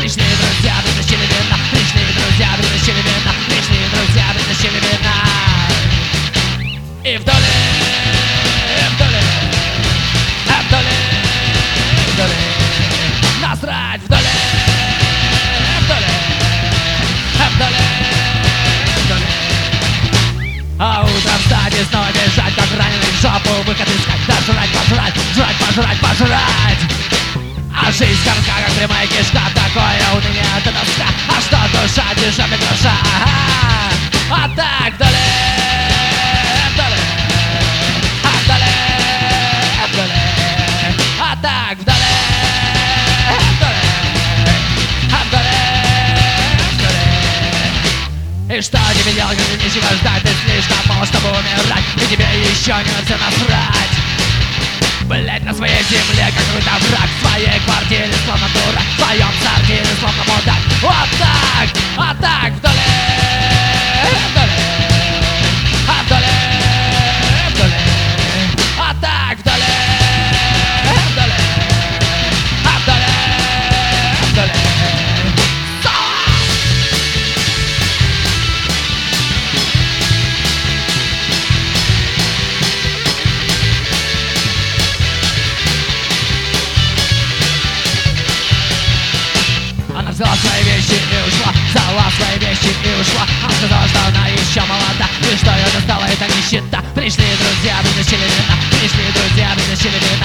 Пришли друзья, притащили вина. Пришли друзья, притащили вина. Пришли друзья, притащили вина. И вдали, вдали, вдали, вдали. Насрать вдали, вдали, вдали, вдали. А утром встать и снова бежать, как раненый в жопу выход искать. Да жрать, пожрать, жрать, пожрать, пожрать. А жизнь корка, как прямая кишка. Такое уныние, это тоска. А что душа, дешевле гроша. А так вдали, вдали, вдали, вдали. А так вдали, вдали, вдали, вдали. И что тебе делать, когда нечего ждать? Ты слишком мало, чтобы умирать. И тебе еще не все насрать. Блять, на своей земле, как какой-то враг. В своей квартире, словно дурак. В своем сортире, словно мудак. Вот так, а так вдали, вдали, вдали, вдали. А так вдали, вдали, вдали, вдали. Она взяла свои вещи и ушла, взяла свои вещи и ушла. Она сказала, что она еще молода, и что ее достала эта нищета. Пришли друзья, притащили вина. Пришли друзья, притащили вина.